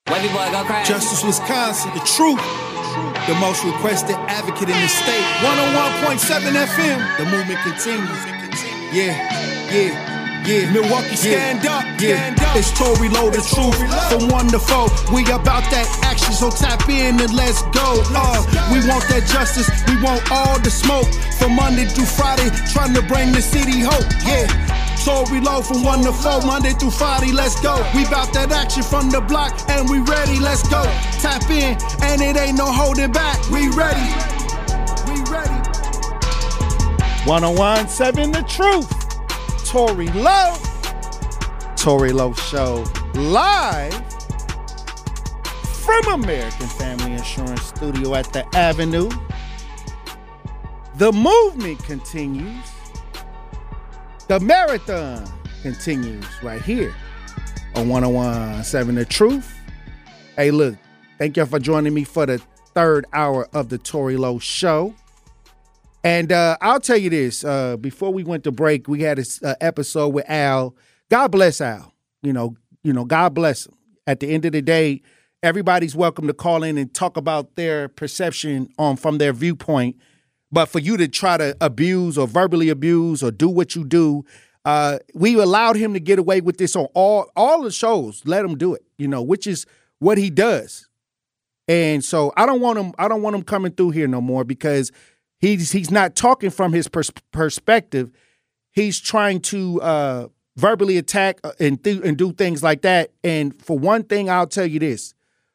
Wavy boy, go crazy. Justice Wisconsin, the truth. The most requested advocate in the state. 101.7 FM. The movement continues. Yeah. Milwaukee, stand up. It's Tory Lowe, the truth. From 1 to 4. We about that action, so tap in and let's go. We want that justice. We want all the smoke. From Monday through Friday, trying to bring the city hope. Yeah. Tory Lowe from 1 to 4, Monday through Friday, let's go. We bout that action from the block, and we ready, let's go. Tap in, and it ain't no holding back. We ready. 101.7 The Truth. Tory Lowe. Tory Lowe Show live from American Family Insurance Studio at the Avenue. The movement continues. The marathon continues right here on 101.7 The Truth. Hey, look, thank y'all for joining me for the third hour of the Tory Lowe Show. And I'll tell you this, before we went to break, we had an episode with Al. God bless Al. You know, God bless him. At the end of the day, everybody's welcome to call in and talk about their perception from their viewpoint. But for you to try to abuse or verbally abuse or do what you do, we allowed him to get away with this on all the shows. Let him do it, which is what he does. And so I don't want him coming through here no more because he's not talking from his perspective. He's trying to verbally attack and do things like that. And for one thing, I'll tell you this.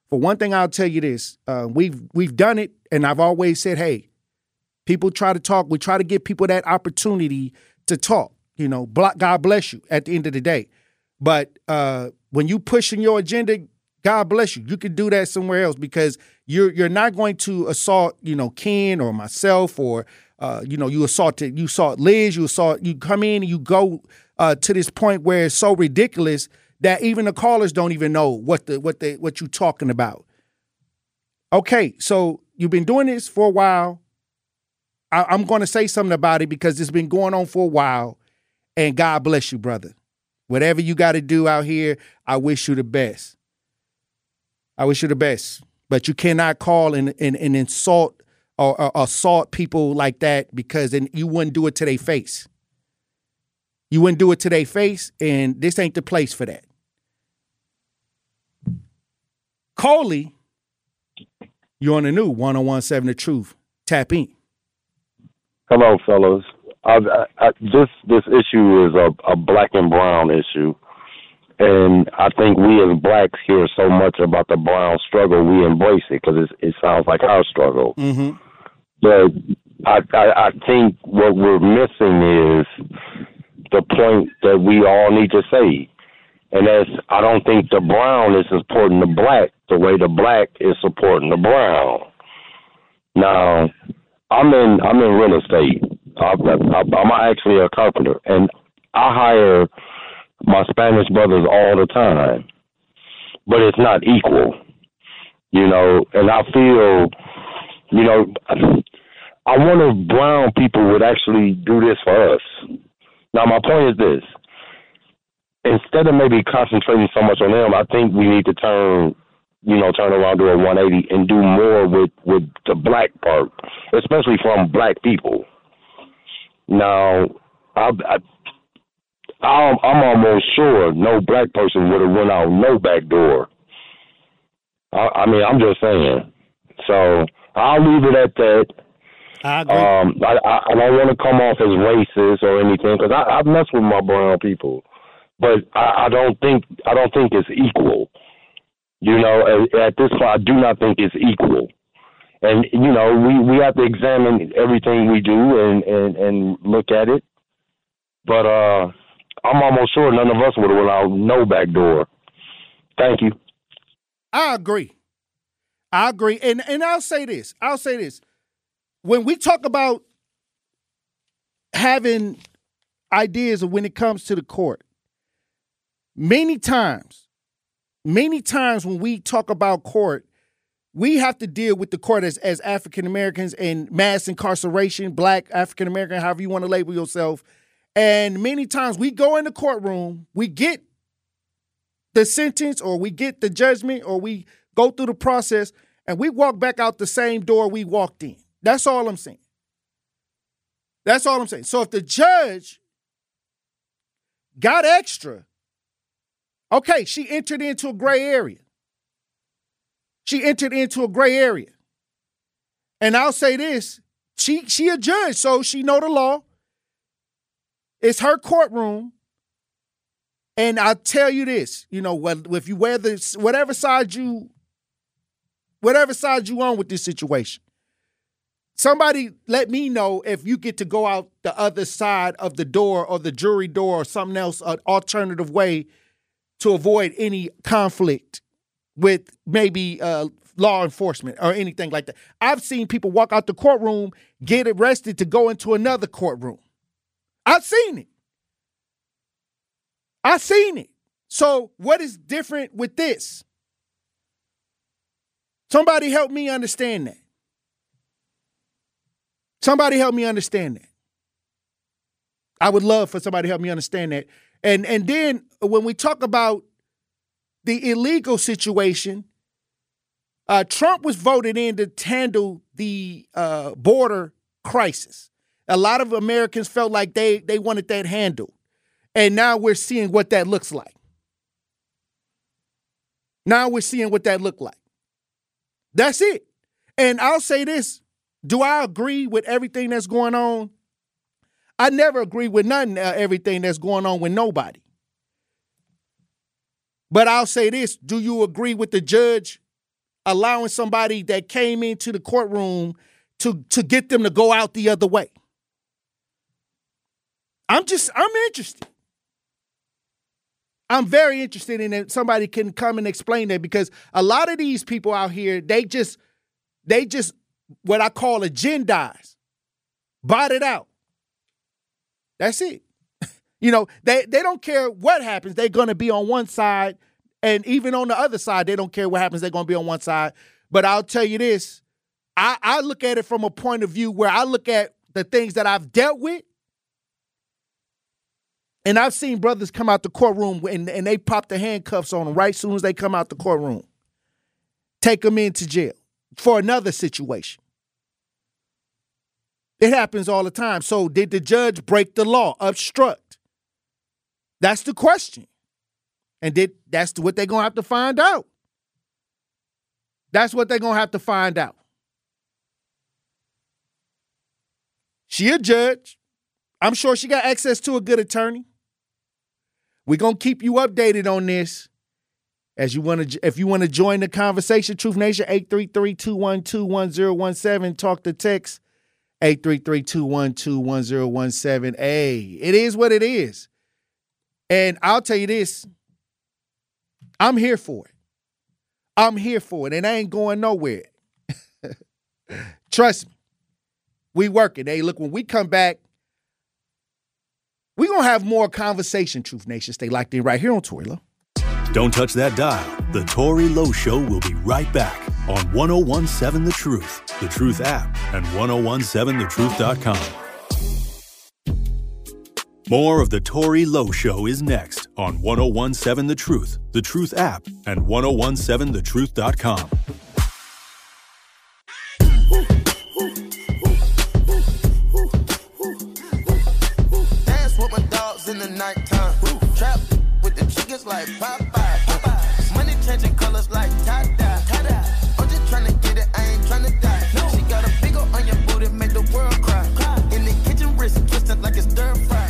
We've done it, and I've always said, hey. People try to talk. We try to give people that opportunity to talk. God bless you at the end of the day. But when you pushing your agenda, God bless you. You can do that somewhere else because you're not going to assault, Ken or myself or you assault Liz. You come in and you go to this point where it's so ridiculous that even the callers don't even know what you talking about. Okay, so you've been doing this for a while. I'm going to say something about it because it's been going on for a while, and God bless you, brother. Whatever you got to do out here, I wish you the best. But you cannot call and insult or assault people like that because then you wouldn't do it to their face. And this ain't the place for that. Coley, you're on the new 101.7 The Truth. Tap in. Hello, fellas. This issue is a black and brown issue, and I think we as blacks hear so much about the brown struggle, we embrace it because it sounds like our struggle. Mm-hmm. But I think what we're missing is the point that we all need to say, and that's I don't think the brown is supporting the black the way the black is supporting the brown. Now. I'm in real estate. I'm actually a carpenter, and I hire my Spanish brothers all the time, but it's not equal, and I feel, I wonder if brown people would actually do this for us. Now, my point is this. Instead of maybe concentrating so much on them, I think we need to turn around, do a 180 and do more with the black part, especially from black people. Now, I'm almost sure no black person would have went out no back door. I'm just saying. So I'll leave it at that. I agree. I don't want to come off as racist or anything because I've messed with my brown people, but I don't think it's equal. At this point, I do not think it's equal. And, we have to examine everything we do and look at it. But I'm almost sure none of us would have went out no back door. Thank you. I agree. And I'll say this. When we talk about having ideas of when it comes to the court, many times when we talk about court, we have to deal with the court as African Americans and mass incarceration, black, African American, however you want to label yourself. And many times we go in the courtroom, we get the sentence or we get the judgment or we go through the process and we walk back out the same door we walked in. That's all I'm saying. That's all I'm saying. So if the judge got extra, okay, she entered into a gray area. She entered into a gray area. And I'll say this, she a judge, so she know the law. It's her courtroom. And I'll tell you this, you know, if you wear whatever side you on with this situation, somebody let me know if you get to go out the other side of the door or the jury door or something else, an alternative way to avoid any conflict with maybe law enforcement or anything like that. I've seen people walk out the courtroom, get arrested to go into another courtroom. I've seen it. So what is different with this? Somebody help me understand that. Somebody help me understand that. I would love for somebody to help me understand that. And then when we talk about the illegal situation, Trump was voted in to handle the border crisis. A lot of Americans felt like they wanted that handled. And now we're seeing what that looks like. That's it. And I'll say this. Do I agree with everything that's going on? I never agree with everything that's going on with nobody. But I'll say this. Do you agree with the judge allowing somebody that came into the courtroom to get them to go out the other way? I'm interested. I'm very interested in it. Somebody can come and explain that, because a lot of these people out here, they just what I call agendize, bought it out. That's it. You know, they don't care what happens. They're going to be on one side, and even on the other side, they don't care what happens. They're going to be on one side. But I'll tell you this, I look at it from a point of view where I look at the things that I've dealt with. And I've seen brothers come out the courtroom and they pop the handcuffs on them right as soon as they come out the courtroom. Take them into jail for another situation. It happens all the time. So did the judge break the law, obstruct? That's the question. And that's what they're going to have to find out. That's what they're going to have to find out. She a judge. I'm sure she got access to a good attorney. We're going to keep you updated on this. If you want to join the conversation, Truth Nation, 833-212-1017. Talk to text, 833-212-1017. Hey, it is what it is. And I'll tell you this, I'm here for it. And I ain't going nowhere. Trust me. We working. Hey, look, when we come back, we're going to have more conversation, Truth Nation. Stay locked in right here on Tory Lowe. Don't touch that dial. The Tory Lowe Show will be right back on 1017 The Truth app, and 1017thetruth.com. More of The Tory Lowe Show is next on 1017 The Truth app, and 1017thetruth.com. In the nighttime, trap with the chickens like Popeye. Money changing colors like tie-dye. I'm just trying to get it, I ain't trying to die. She got a big ol' on your booty, make the world cry. In the kitchen, wrist twisted like it's stir fry.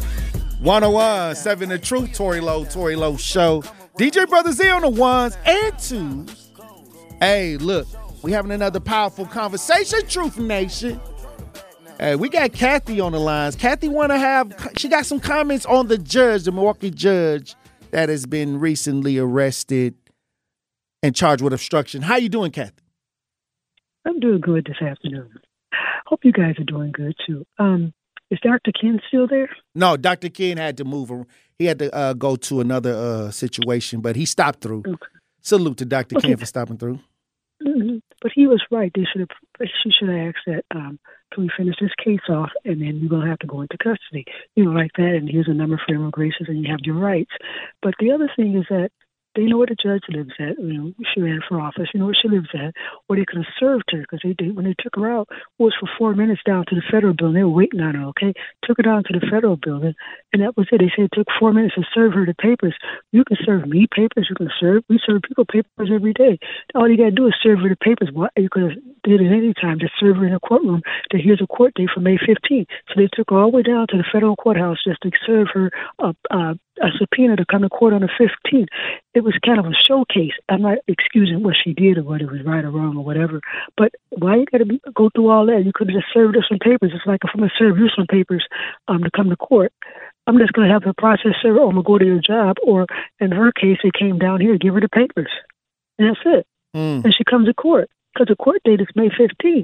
1017 The Truth, Tory Lowe Show. DJ Brother Z on the ones and twos. Hey, look, we having another powerful conversation, Truth Nation. Hey, we got Kathy on the lines. Kathy she got some comments on the Milwaukee judge that has been recently arrested and charged with obstruction. How you doing, Kathy? I'm doing good this afternoon. Hope you guys are doing good too. Is Dr. Ken still there? No, Dr. Ken had to move. He had to go to another situation, but he stopped through. Okay. Salute to Dr. Ken for stopping through. Mm-hmm. But he was right. She should have asked that, can we finish this case off, and then you're going to have to go into custody, like that, and here's a number for immigration, and you have your rights. But the other thing is that they know where the judge lives at. She ran for office. You know where she lives at. Or they could have served her because when they took her out, it was for 4 minutes down to the federal building. They were waiting on her, okay? Took her down to the federal building, and that was it. They said it took 4 minutes to serve her the papers. You can serve me papers. We serve people papers every day. All you got to do is serve her the papers. What you could have did it any time to serve her in a courtroom. That here's a court date for May 15th. So they took her all the way down to the federal courthouse just to serve her a subpoena to come to court on the 15th. It was kind of a showcase. I'm not excusing what she did or whether it was right or wrong or whatever, but why you got to go through all that? You could have just served her some papers. It's like if I'm going to serve you some papers to come to court, I'm just going to have the process server, or I'm going to go to your job, or in her case, it came down here, give her the papers. And that's it. And she comes to court because the court date is May 15th.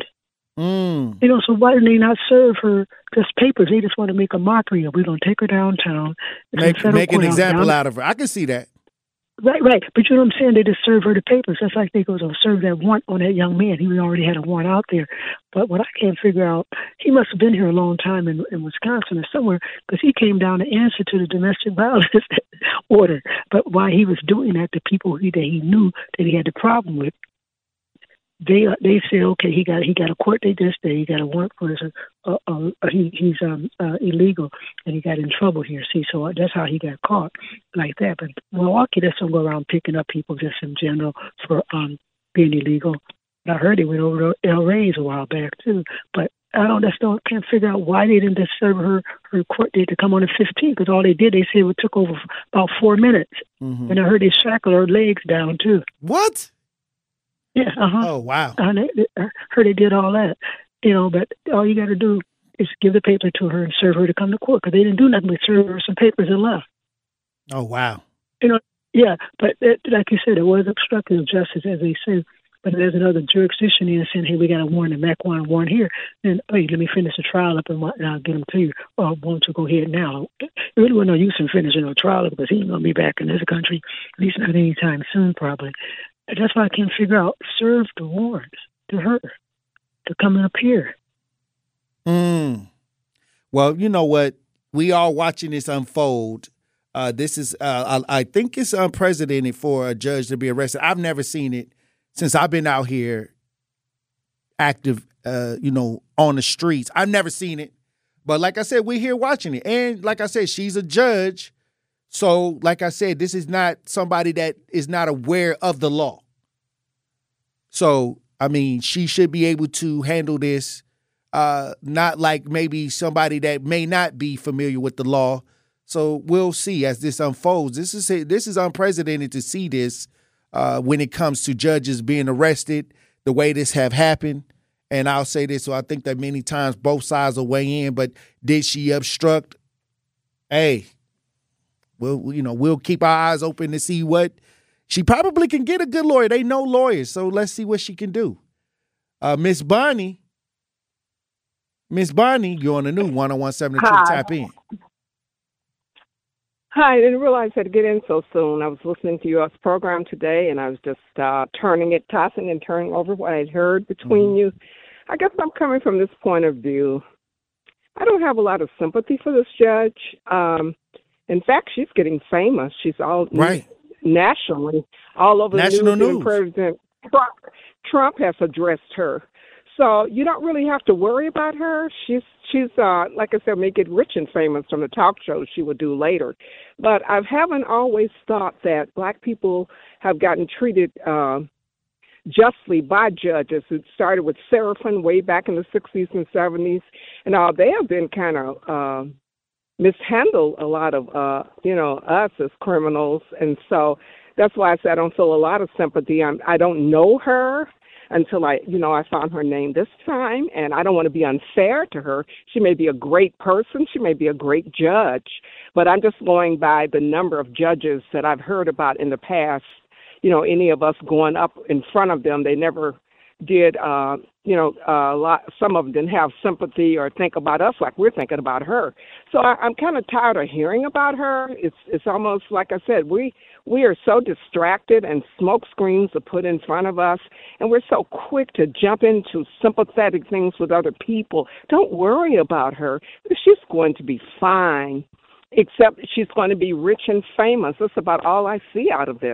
So why didn't they not serve her just papers? They just want to make a mockery of, we're going to take her downtown. Make an example out of her. I can see that. Right. But you know what I'm saying? They just serve her the papers. That's like they go to serve that warrant on that young man. He already had a warrant out there. But what I can't figure out, he must have been here a long time in Wisconsin or somewhere, because he came down to answer to the domestic violence order. But why he was doing that to people that he knew that he had the problem with, they say, okay, he got a court date this day. He got a warrant for his he's illegal, and he got in trouble here. See, so that's how he got caught like that. But Milwaukee doesn't go around picking up people just in general for being illegal. I heard he went over to El Reyes a while back too, but I can't figure out why they didn't just serve her court date to come on the 15th, because all they did, they said it took over about 4 minutes, and I heard they shackled her legs down too. What? Yeah. Oh, wow. I heard they did all that, but all you got to do is give the paper to her and serve her to come to court, because they didn't do nothing but serve her some papers and left. Oh, wow. Yeah, but like you said, it was obstructive justice, as they say. But there's another jurisdiction in saying, hey, we got a warrant, a MAC warrant here. Then, hey, let me finish the trial up and I'll get them to you. Or won't you go ahead now? It really wasn't no use in finishing a trial because he ain't going to be back in this country, at least not anytime soon, probably. That's why I can't figure out. Serve the warrant to her to come up here. Well, you know what? We are watching this unfold. This is, I think it's unprecedented for a judge to be arrested. I've never seen it since I've been out here active, on the streets. I've never seen it. But like I said, we're here watching it. And like I said, she's a judge. So, like I said, this is not somebody that is not aware of the law. So, I mean, she should be able to handle this, not like maybe somebody that may not be familiar with the law. So we'll see as this unfolds. This is unprecedented to see this when it comes to judges being arrested the way this have happened. And I'll say this, so I think that many times both sides will weigh in, but did she obstruct? Hey, we'll keep our eyes open to see what she probably can get a good lawyer. They know lawyers, so let's see what she can do. Miss Bonnie, you're on the new 101.7 The Truth. Tap in. Hi, I didn't realize I had to get in so soon. I was listening to your program today, and I was just tossing and turning over what I'd heard between you. I guess I'm coming from this point of view. I don't have a lot of sympathy for this judge. In fact, she's getting famous. She's all right. Nationally, all over national the news. news. President Trump has addressed her. So you don't really have to worry about her. She's like I said, may get rich and famous from the talk shows she will do later. But I haven't always thought that black people have gotten treated justly by judges. It started with Serafin way back in the 60s and 70s, and they have been kind of mishandled a lot of us as criminals, and so that's why I said I don't feel a lot of sympathy. I don't know her until I found her name this time, and I don't want to be unfair to her. She may be a great person. She may be a great judge, but I'm just going by the number of judges that I've heard about in the past. Any of us going up in front of them, they never did, a lot. Some of them didn't have sympathy or think about us like we're thinking about her. So I'm kind of tired of hearing about her. It's almost like I said, we are so distracted and smoke screens are put in front of us, and we're so quick to jump into sympathetic things with other people. Don't worry about her. She's going to be fine, except she's going to be rich and famous. That's about all I see out of this.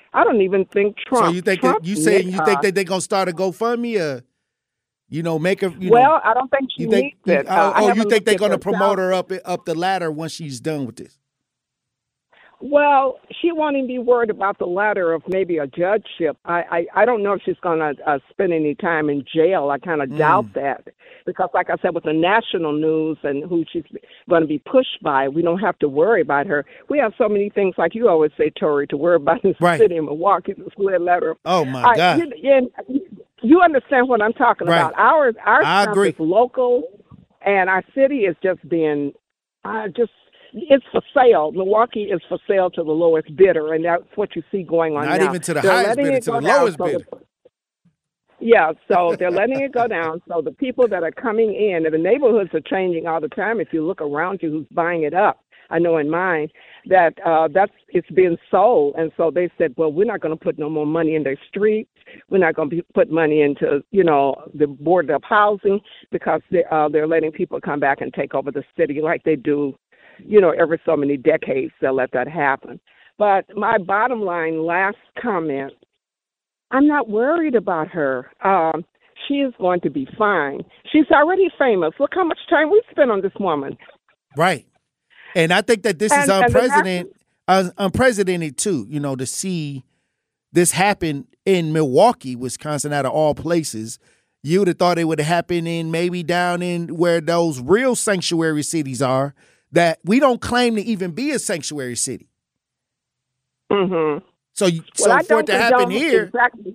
I don't even think Trump. So you think Trump you think that they're gonna start a GoFundMe or make her? Well, I don't think she needs it. You think they're gonna promote her up the ladder once she's done with this? Well, she won't even be worried about the ladder of maybe a judgeship. I don't know if she's going to spend any time in jail. I kind of doubt that because, like I said, with the national news and who she's going to be pushed by, we don't have to worry about her. We have so many things, like you always say, Tori, to worry about in the city of Milwaukee. This ladder. Oh, my God. You understand what I'm talking about. Our stuff is local, and our city is just being it's for sale. Milwaukee is for sale to the lowest bidder, and that's what you see going on now. Not even to the highest bidder, to the lowest bidder. Yeah, so they're letting it go down. So the people that are coming in, and the neighborhoods are changing all the time. If you look around you, who's buying it up? I know in mine that it's being sold, and so they said, well, we're not going to put no more money in their streets. We're not going to put money into the board of housing because they're letting people come back and take over the city like they do. Every so many decades, they'll let that happen. But my bottom line, last comment, I'm not worried about her. She is going to be fine. She's already famous. Look how much time we spent on this woman. Right. And I think that this is unprecedented too, to see this happen in Milwaukee, Wisconsin, out of all places. You would have thought it would have happened in maybe down in where those real sanctuary cities are, that we don't claim to even be a sanctuary city. Mm-hmm. So for it to happen here. Exactly.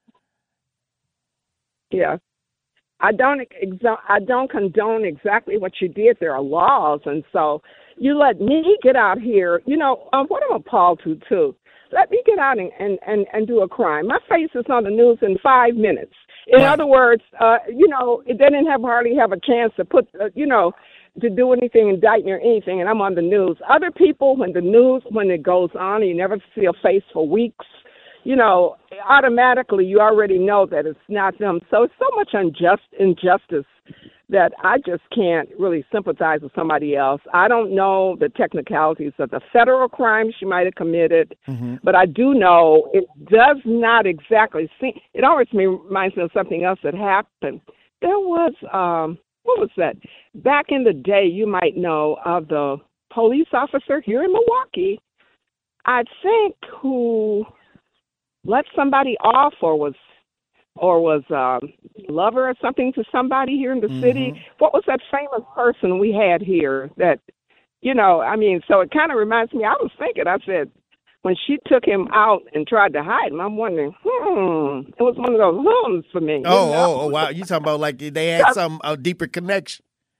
Yeah. I don't condone exactly what you did. There are laws, and so you let me get out here. What I'm appalled to, too. Let me get out and do a crime. My face is on the news in 5 minutes. In other words, they didn't hardly have a chance to put, to do anything, indict me or anything, and I'm on the news. Other people, when it goes on, and you never see a face for weeks, automatically you already know that it's not them. So it's so much injustice that I just can't really sympathize with somebody else. I don't know the technicalities of the federal crime she might have committed, but I do know it does not exactly seem, it always reminds me of something else that happened. There was, what was that? Back in the day, you might know of the police officer here in Milwaukee, I think, who let somebody off or was lover or something to somebody here in the city. What was that famous person we had here that, so it kind of reminds me, I was thinking, I said, when she took him out and tried to hide him, I'm wondering, it was one of those hums for me. Oh, wow. You talking about like they had a deeper connection.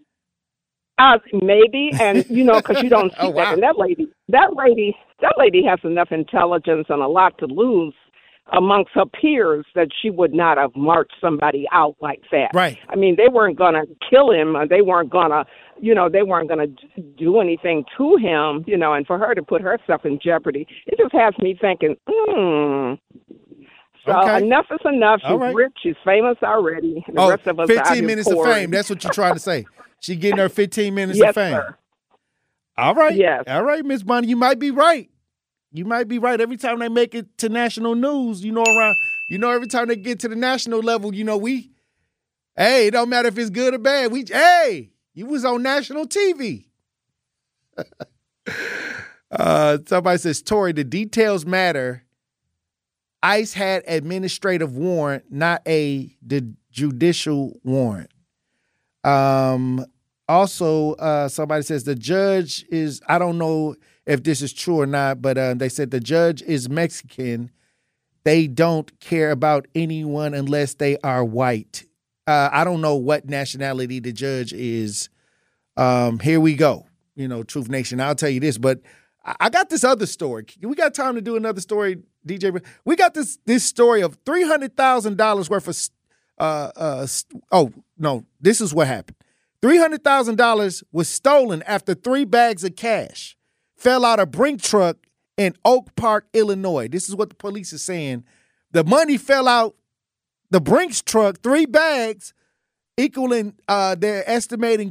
Maybe, and because you don't see that. And that lady has enough intelligence and a lot to lose amongst her peers that she would not have marched somebody out like that. Right. I mean, they weren't going to kill him. They weren't going to, they weren't going to do anything to him, and for her to put herself in jeopardy, it just has me thinking, So enough is enough. She's rich. She's famous already. The rest of us 15 minutes of fame. That's what you're trying to say. She getting her 15 minutes of fame. Sir. All right. Yes. All right, Miss Bonnie, you might be right. Every time they make it to national news, every time they get to the national level, it don't matter if it's good or bad. You was on national TV. Somebody says, Tori, the details matter. ICE had administrative warrant, not the judicial warrant. Also, somebody says the judge is, I don't know if this is true or not, but they said the judge is Mexican. They don't care about anyone unless they are white. I don't know what nationality the judge is. Here we go. Truth Nation, I'll tell you this, but I got this other story. We got time to do another story, DJ? We got this story of $300,000 worth of, this is what happened. $300,000 was stolen after 3 bags of cash fell out of Brink truck in Oak Park, Illinois. This is what the police are saying. The money fell out the Brinks truck, 3 bags, equaling, they're estimating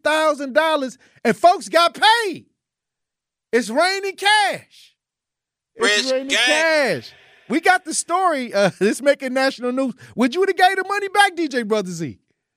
$300,000, and folks got paid. It's raining cash. It's raining cash. We got the story. This making national news. Would you have gave the money back, DJ Brother Z?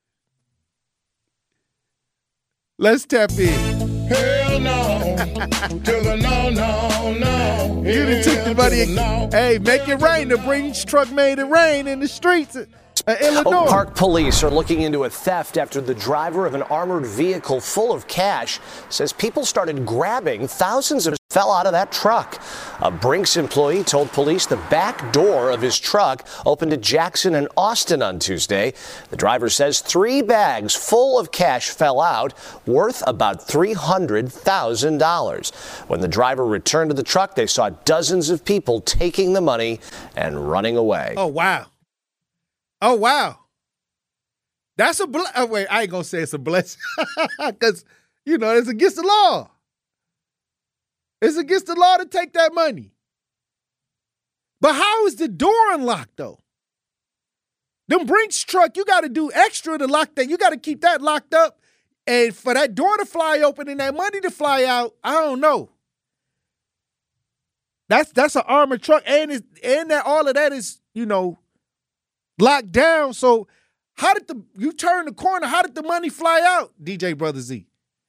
Let's tap in. Hell no. To the no. You done took the money. Hey, make it rain. The Brinks truck made it rain in the streets of Illinois. Oak Park police are looking into a theft after the driver of an armored vehicle full of cash says people started grabbing thousands of fell out of that truck. A Brinks employee told police the back door of his truck opened at Jackson and Austin on Tuesday. The driver says 3 bags full of cash fell out, worth about $300,000. When the driver returned to the truck, they saw dozens of people taking the money and running away. Oh, wow. Oh, wow. That's a wait, I ain't going to say it's a blessing because, it's against the law. It's against the law to take that money. But how is the door unlocked, though? Them Brinks truck, you got to do extra to lock that. You got to keep that locked up. And for that door to fly open and that money to fly out, I don't know. That's an armored truck. And that all of that is, locked down. So how did you turn the corner? How did the money fly out, DJ Brother Z?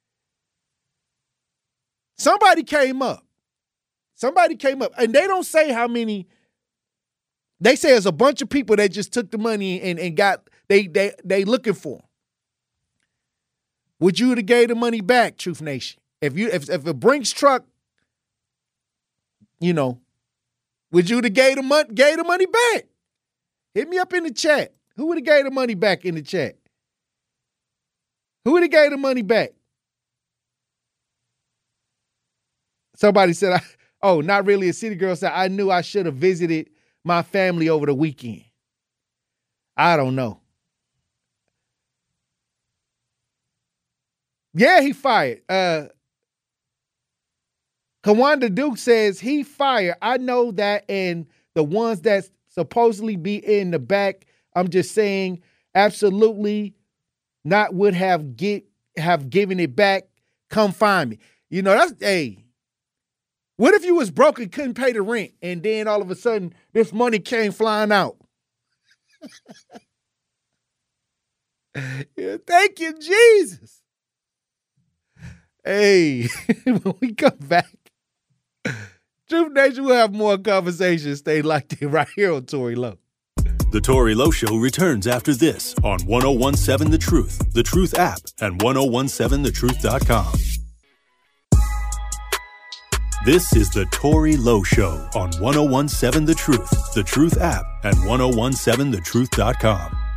Somebody came up. And they don't say how many. They say there's a bunch of people that just took the money and got, they looking for them. Would you have gave the money back, Truth Nation? If a Brinks truck, would you have gave the money back? Hit me up in the chat. Who would have gave the money back in the chat? Who would have gave the money back? Somebody said, not really. A city girl said, I knew I should have visited my family over the weekend. I don't know. Yeah, he fired. Kawanda Duke says he fired. I know that, and the ones that supposedly be in the back, I'm just saying, absolutely not would have given it back. Come find me. That's what if you was broke and couldn't pay the rent, and then all of a sudden this money came flying out? Yeah, thank you, Jesus. Hey, when we come back, Truth Nation will have more conversations. Stay locked in right here on Tory Lowe. The Tory Lowe Show returns after this on 1017 The Truth, The Truth app, and 1017thetruth.com. This is The Tory Lowe Show on 1017 The Truth app, and 1017thetruth.com.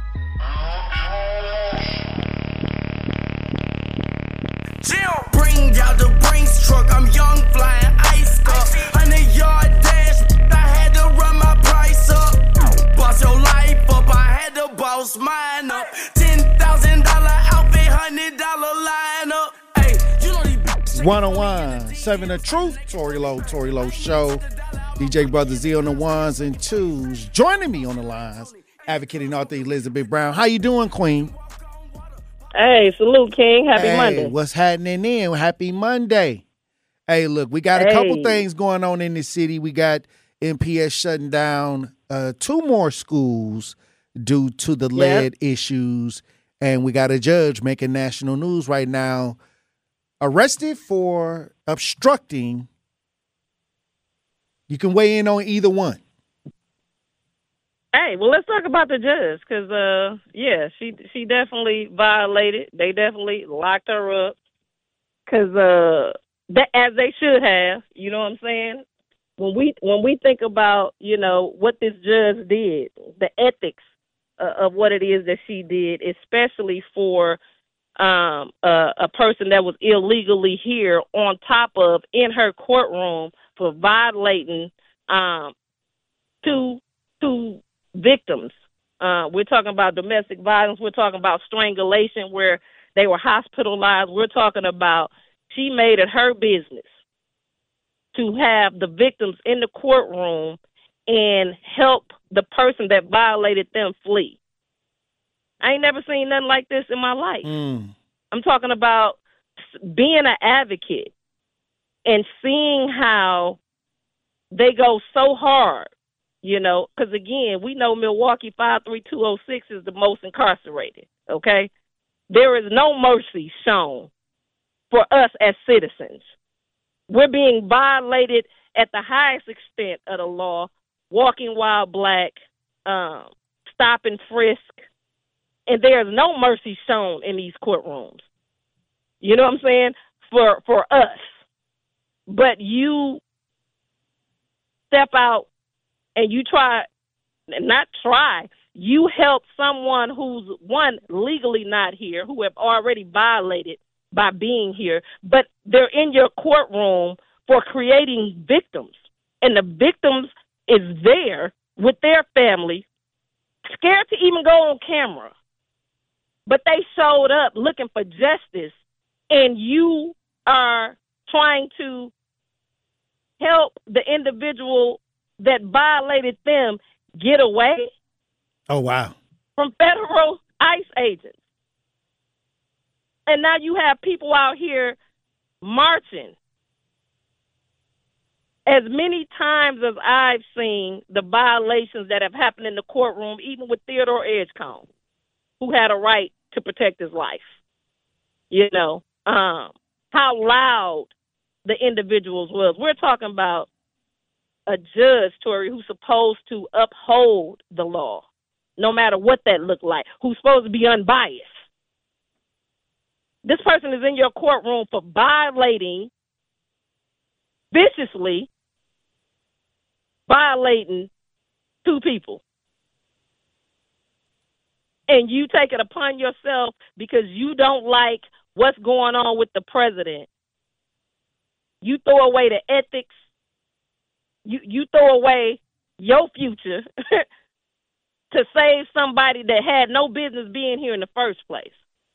Bring out the Brinks truck, I'm young, flying ice cup. 100-yard dash, I had to run my price up. Boss your life up, I had to boss mine up. $10,000 outfit, $100 line up. Hey, 1017 The Truth, Tory Lowe Show. DJ Brother Z on the ones and twos. Joining me on the lines, advocating author Elizabeth Brown. How you doing, Queen? Hey, salute, King. Happy Monday. What's happening then? Happy Monday. Hey, look, we got a couple things going on in the city. We got MPS shutting down 2 more schools due to the lead issues. And we got a judge making national news right now, arrested for obstructing. You can weigh in on either one. Hey, well, let's talk about the judge because, she definitely violated. They definitely locked her up because, as they should have. You know what I'm saying? When we think about, what this judge did, the ethics of what it is that she did, especially for a person that was illegally here, on top of in her courtroom for violating two victims. We're talking about domestic violence. We're talking about strangulation where they were hospitalized. We're talking about she made it her business to have the victims in the courtroom and help the person that violated them flee. I ain't never seen nothing like this in my life. I'm talking about being an advocate and seeing how they go so hard, because, again, we know Milwaukee 53206 is the most incarcerated, okay? There is no mercy shown for us as citizens. We're being violated at the highest extent of the law, walking while black, stop and frisk, and there is no mercy shown in these courtrooms. You know what I'm saying? For us. But you step out and you you help someone who's, one, legally not here, who have already violated by being here, but they're in your courtroom for creating victims. And the victims is there with their family, scared to even go on camera. But they showed up looking for justice, and you are trying to help the individual that violated them get away. Oh, wow. From federal ICE agents. And now you have people out here marching. As many times as I've seen the violations that have happened in the courtroom, even with Theodore Edgecombe, who had a right to protect his life, how loud the individuals was. We're talking about a judge, Tori, who's supposed to uphold the law, no matter what that looked like, who's supposed to be unbiased. This person is in your courtroom for viciously violating two people. And you take it upon yourself because you don't like what's going on with the president. You throw away the ethics. You throw away your future to save somebody that had no business being here in the first place.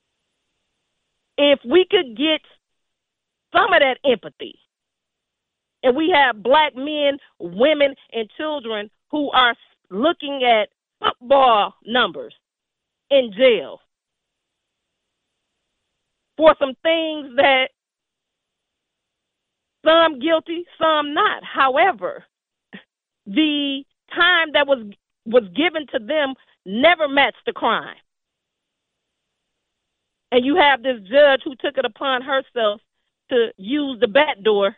If we could get some of that empathy, and we have black men, women, and children who are looking at football numbers in jail for some things that some guilty, some not. However, the time that was given to them never matched the crime. And you have this judge who took it upon herself to use the back door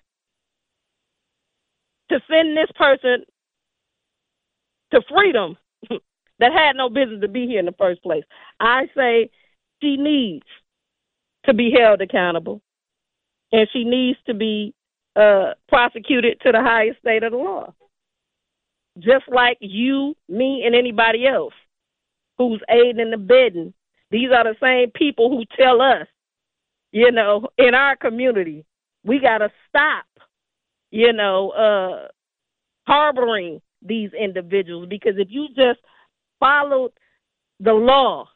to send this person to freedom that had no business to be here in the first place. I say she needs to be held accountable, and she needs to be prosecuted to the highest state of the law. Just like you, me, and anybody else who's aiding and abetting. These are the same people who tell us, in our community, we got to stop, harboring these individuals, because if you just followed the law,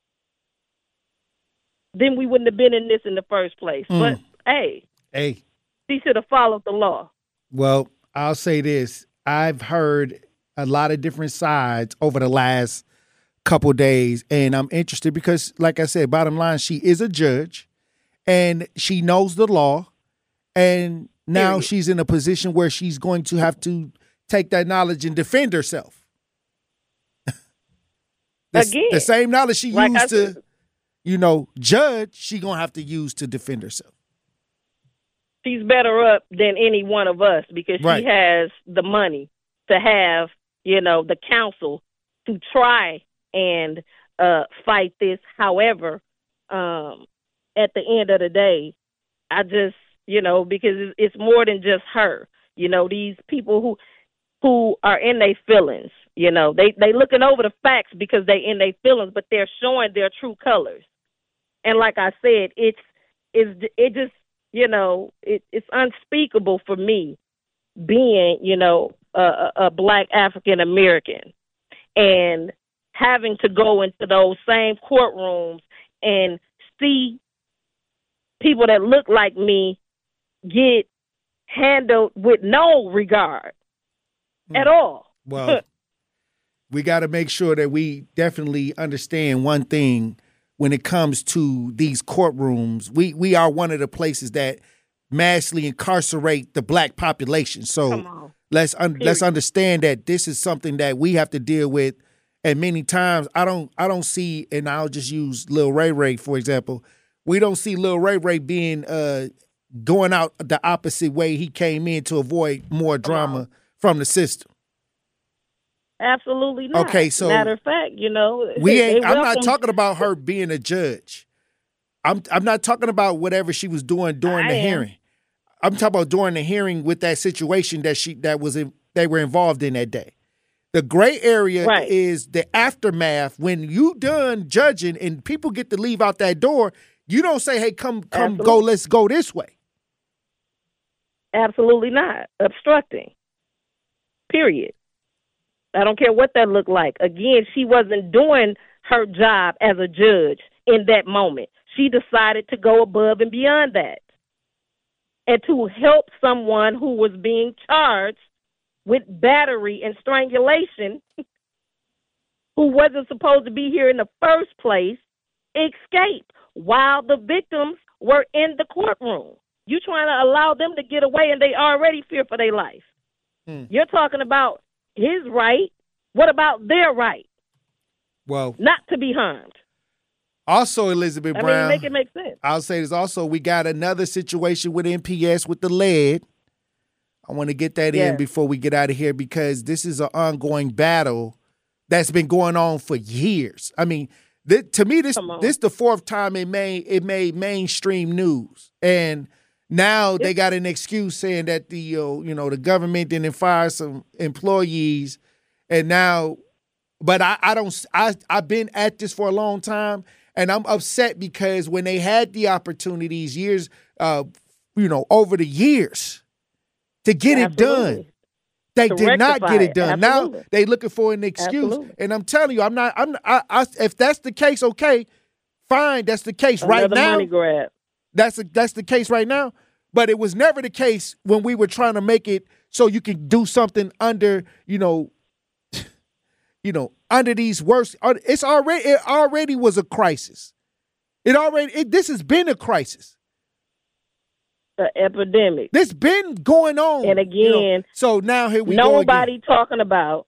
then we wouldn't have been in this in the first place. But, hey, she should have followed the law. Well, I'll say this. I've heard a lot of different sides over the last couple days, and I'm interested because, like I said, bottom line, she is a judge, and she knows the law, and now she's in a position where she's going to have to take that knowledge and defend herself. The same knowledge she used to, judge, she going to have to use to defend herself. She's better up than any one of us because she has the money to have, the counsel to try and fight this. However, at the end of the day, I just, because it's more than just her. These people who are in their feelings, they looking over the facts because they in their feelings, but they're showing their true colors. And like I said, it's unspeakable for me being, a black African American and having to go into those same courtrooms and see people that look like me get handled with no regard at all. Well, we got to make sure that we definitely understand one thing when it comes to these courtrooms. We are one of the places that massively incarcerate the black population. So Let's understand that this is something that we have to deal with. And many times I don't see, and I'll just use Lil Ray Ray, for example. We don't see Lil Ray Ray being going out the opposite way he came in to avoid more drama from the system. Absolutely not. Okay, so matter of fact, I'm not talking about her being a judge. I'm not talking about whatever she was doing during the hearing. I'm talking about during the hearing with that situation they were involved in that day. The gray area is the aftermath. When you done judging and people get to leave out that door, you don't say, "Hey, come, go, let's go this way." Absolutely not. Obstructing. Period. I don't care what that looked like. Again, she wasn't doing her job as a judge in that moment. She decided to go above and beyond that and to help someone who was being charged with battery and strangulation, who wasn't supposed to be here in the first place, escape while the victims were in the courtroom. You trying to allow them to get away and they already fear for their life. You're talking about his right. What about their right? Well, not to be harmed. Also, Elizabeth Brown. Make it make sense. I'll say this also. We got another situation with MPS with the lead. I want to get that in before we get out of here because this is an ongoing battle that's been going on for years. I mean, to me, this the fourth time it made mainstream news, and now they got an excuse saying that the government didn't fire some employees, and now, but I've been at this for a long time, and I'm upset because when they had the opportunities years, over the years to get it done, they did not get it done. Absolutely. Now they looking for an excuse, and I'm telling you, if that's the case, okay, fine, that's the case right now. Money grab. That's the case right now, but it was never the case when we were trying to make it so you can do something under, under these worst. It already was a crisis. This has been a crisis. An epidemic. This been going on. And again, so now here we go again. Nobody talking about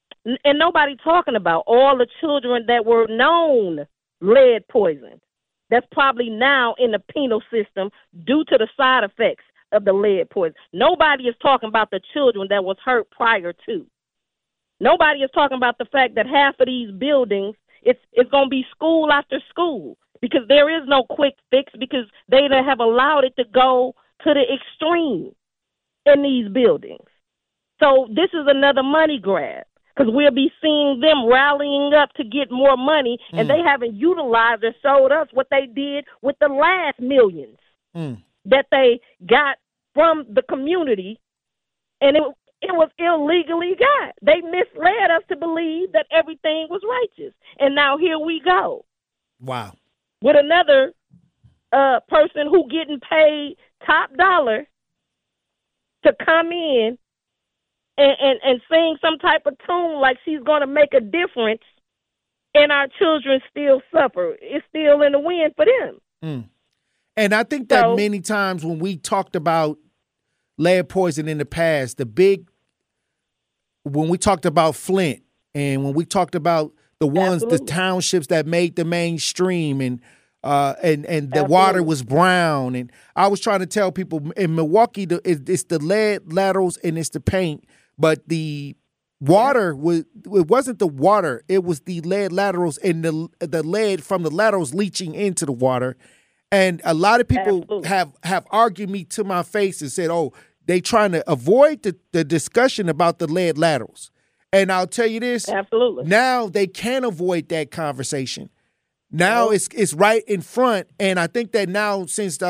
all the children that were known lead poisoned. That's probably now in the penal system due to the side effects of the lead poison. Nobody is talking about the children that was hurt prior to. Nobody is talking about the fact that half of these buildings, it's going to be school after school because there is no quick fix because they have allowed it to go to the extreme in these buildings. So this is another money grab. Because we'll be seeing them rallying up to get more money, and they haven't utilized or showed us what they did with the last millions that they got from the community, and it was illegally got. They misled us to believe that everything was righteous, and now here we go. Wow. With another person who getting paid top dollar to come in and sing some type of tune like she's going to make a difference, and our children still suffer. It's still in the wind for them. And I think that many times when we talked about lead poison in the past, when we talked about Flint and when we talked about the townships that made the mainstream and the water was brown, and I was trying to tell people in Milwaukee, it's the lead laterals and it's the paint. But the water it wasn't the water. It was the lead laterals and the lead from the laterals leaching into the water. And a lot of people have argued me to my face and said, oh, they trying to avoid the discussion about the lead laterals. And I'll tell you this. Absolutely. Now they can't avoid that conversation. Now it's right in front. And I think that now since,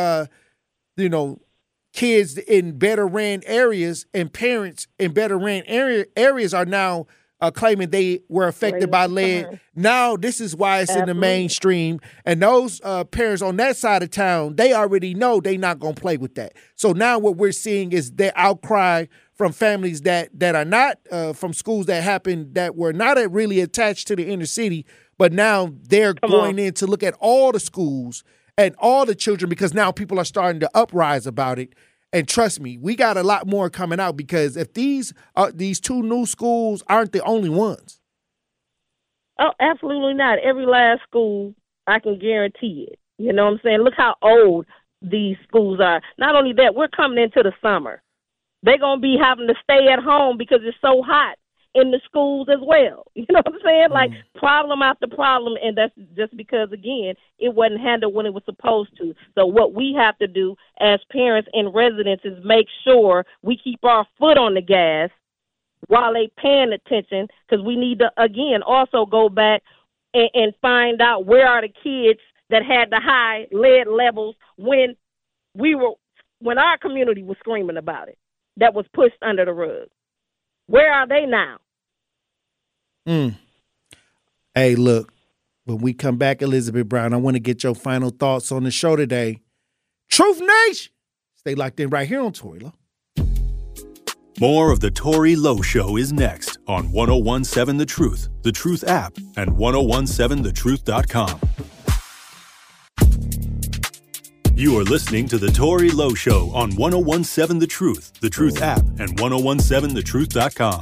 kids in better ran areas and parents in better ran areas are now claiming they were affected by lead. Now this is why it's in the mainstream. And those parents on that side of town, they already know they not going to play with that. So now what we're seeing is the outcry from families that are not from schools that were not really attached to the inner city, but now they're going in to look at all the schools and all the children because now people are starting to uprise about it. And trust me, we got a lot more coming out because if these two new schools aren't the only ones. Oh, absolutely not. Every last school, I can guarantee it. You know what I'm saying? Look how old these schools are. Not only that, we're coming into the summer. They're going to be having to stay at home because it's so hot in the schools as well. You know what I'm saying? Like problem after problem, and that's just because, again, it wasn't handled when it was supposed to. So what we have to do as parents and residents is make sure we keep our foot on the gas while they paying attention, because we need to, again, also go back and find out where are the kids that had the high lead levels when our community was screaming about it, that was pushed under the rug. Where are they now? Hey, look, when we come back, Elizabeth Brown, I want to get your final thoughts on the show today. Truth Nation! Stay locked in right here on Tory Lowe. More of the Tory Lowe Show is next on 1017 The Truth app, and 1017thetruth.com. You are listening to the Tory Lowe Show on 1017 The Truth app, and 1017thetruth.com.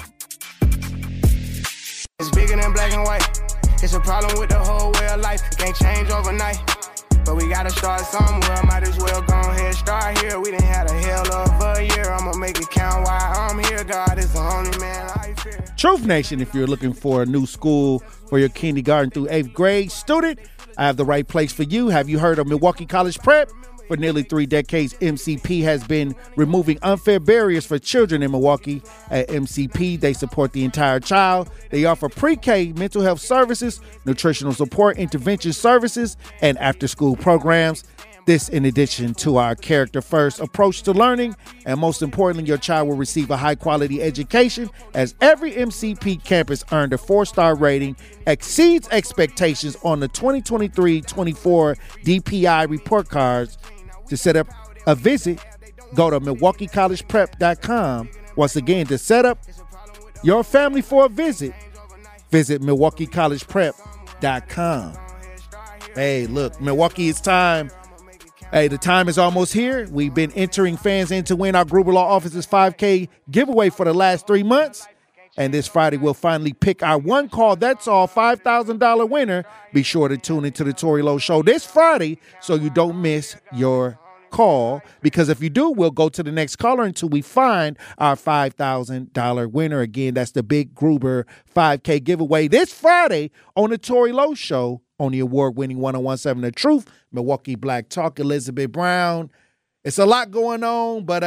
It's bigger than black and white. It's a problem with the whole way of life. It can't change overnight. But we gotta start somewhere. Might as well go ahead, start here. We done had a hell of a year. I'ma make it count while I'm here. God is the only man I fear. Truth Nation, if you're looking for a new school for your kindergarten through 8th grade student, I have the right place for you. Have you heard of Milwaukee College Prep? For nearly 3 decades, MCP has been removing unfair barriers for children in Milwaukee. At MCP, they support the entire child. They offer pre-K mental health services, nutritional support, intervention services, and after-school programs. This in addition to our character-first approach to learning. And most importantly, your child will receive a high-quality education, as every MCP campus earned a 4-star rating, exceeds expectations on the 2023-24 DPI report cards. To set up a visit, go to MilwaukeeCollegePrep.com. Once again, to set up your family for a visit, visit MilwaukeeCollegePrep.com. Hey, look, Milwaukee, it's time. Hey, the time is almost here. We've been entering fans in to win our Gruber Law Office's 5K giveaway for the last 3 months. And this Friday, we'll finally pick our one call, that's all, $5,000 winner. Be sure to tune into the Tory Lowe Show this Friday so you don't miss your call. Because if you do, we'll go to the next caller until we find our $5,000 winner. Again, that's the Big Gruber 5K giveaway this Friday on the Tory Lowe Show on the award-winning 1017 The Truth, Milwaukee Black Talk. Elizabeth Brown. It's a lot going on, but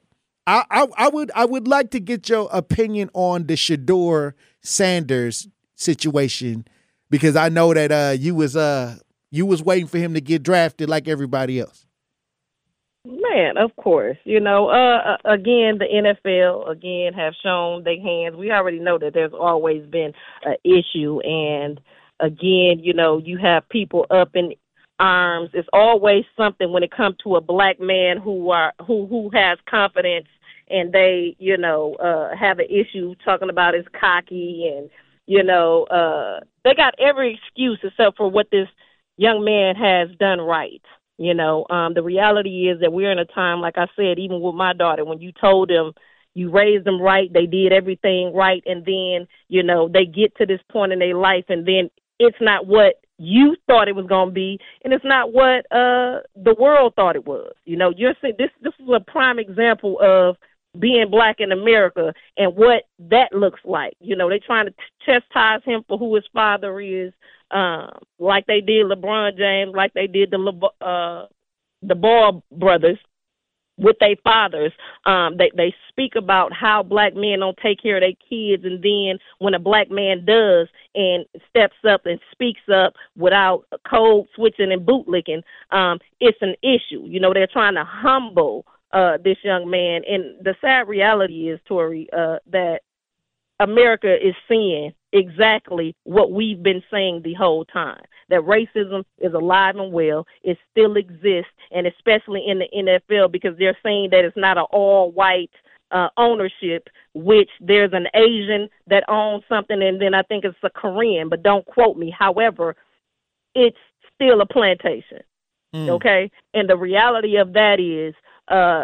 I would like to get your opinion on the Shedeur Sanders situation, because I know that you was waiting for him to get drafted like everybody else. Man, of course. You know, again, the NFL have shown their hands. We already know that there's always been an issue, and again, you know, you have people up in arms. It's always something when it comes to a black man who has confidence, and they, you know, have an issue talking about his cocky, and, you know, they got every excuse except for what this young man has done right. You know, the reality is that we're in a time, like I said, even with my daughter, when you told them you raised them right, they did everything right, and then, you know, they get to this point in their life, and then it's not what you thought it was going to be, and it's not what the world thought it was. You know, you're saying this is a prime example of being black in America and what that looks like. You know, they're trying to chastise him for who his father is, like they did LeBron James, like they did the Ball brothers with their fathers. They speak about how black men don't take care of their kids, and then when a black man does and steps up and speaks up without code switching and bootlicking, it's an issue. You know, they're trying to humble this young man, and the sad reality is, Tory, that America is seeing exactly what we've been saying the whole time, that racism is alive and well. It still exists, and especially in the NFL, because they're saying that it's not an all-white ownership, which there's an Asian that owns something, and then I think it's a Korean, but don't quote me. However, it's still a plantation, okay? And the reality of that is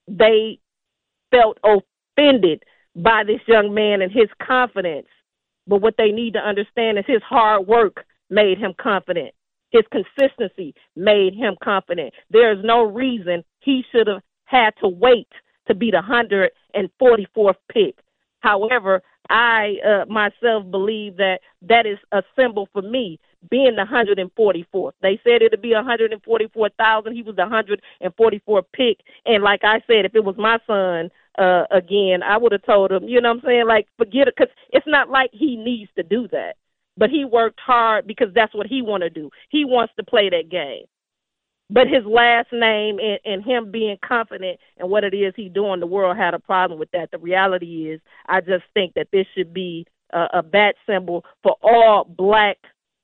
they felt offended by this young man and his confidence. But what they need to understand is his hard work made him confident. His consistency made him confident. There's no reason he should have had to wait to be the 144th pick. However, I myself believe that is a symbol for me, being the 144th. They said it would be 144,000. He was the 144th pick. And like I said, if it was my son, again, I would have told him, you know what I'm saying, like, forget it, because it's not like he needs to do that. But he worked hard because that's what he want to do. He wants to play that game. But his last name and him being confident in what it is he's doing, the world had a problem with that. The reality is, I just think that this should be a bat symbol for all black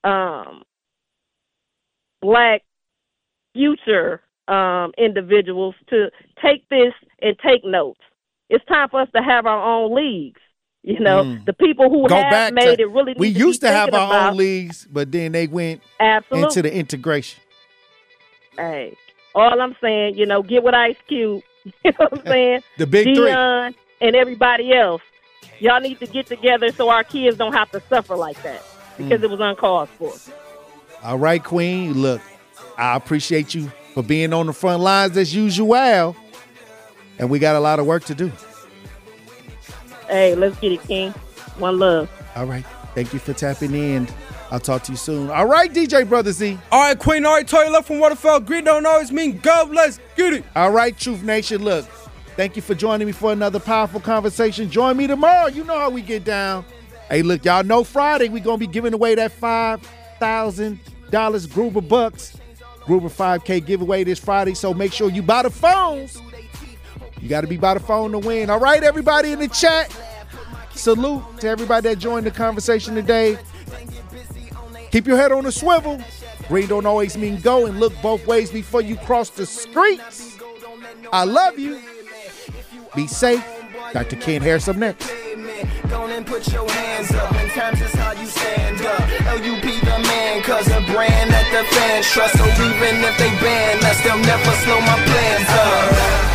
future individuals to take this and take notes. It's time for us to have our own leagues. You know, the people who have made it really need we to used be to have our about, own leagues, but then they went absolutely into the integration. Hey, all I'm saying, you know, get with Ice Cube. You know what I'm saying? The big Deion and everybody else. Y'all need to get together so our kids don't have to suffer like that because it was uncalled for. All right, Queen. Look, I appreciate you for being on the front lines as usual, and we got a lot of work to do. Hey, let's get it, King. One love. All right. Thank you for tapping in. I'll talk to you soon. All right, DJ Brother Z. All right, Queen. All right, Tory Love from Waterfall. Green don't always mean go. Let's get it. All right, Truth Nation. Look, thank you for joining me for another powerful conversation. Join me tomorrow. You know how we get down. Hey, look, y'all know Friday we're going to be giving away that $5,000 Gruber Bucks. Gruber 5K giveaway this Friday, so make sure you buy the phones. You got to be by the phone to win. All right, everybody in the chat. Salute to everybody that joined the conversation today. Keep your head on the swivel. Green don't always mean go, and look both ways before you cross the streets. I love you. Be safe. Dr. Ken Harris up next. Go and put your hands up. In terms is how you stand up. LUP the man, cause a brand that the fans trust. So even if they ban us, they'll never slow my plans up.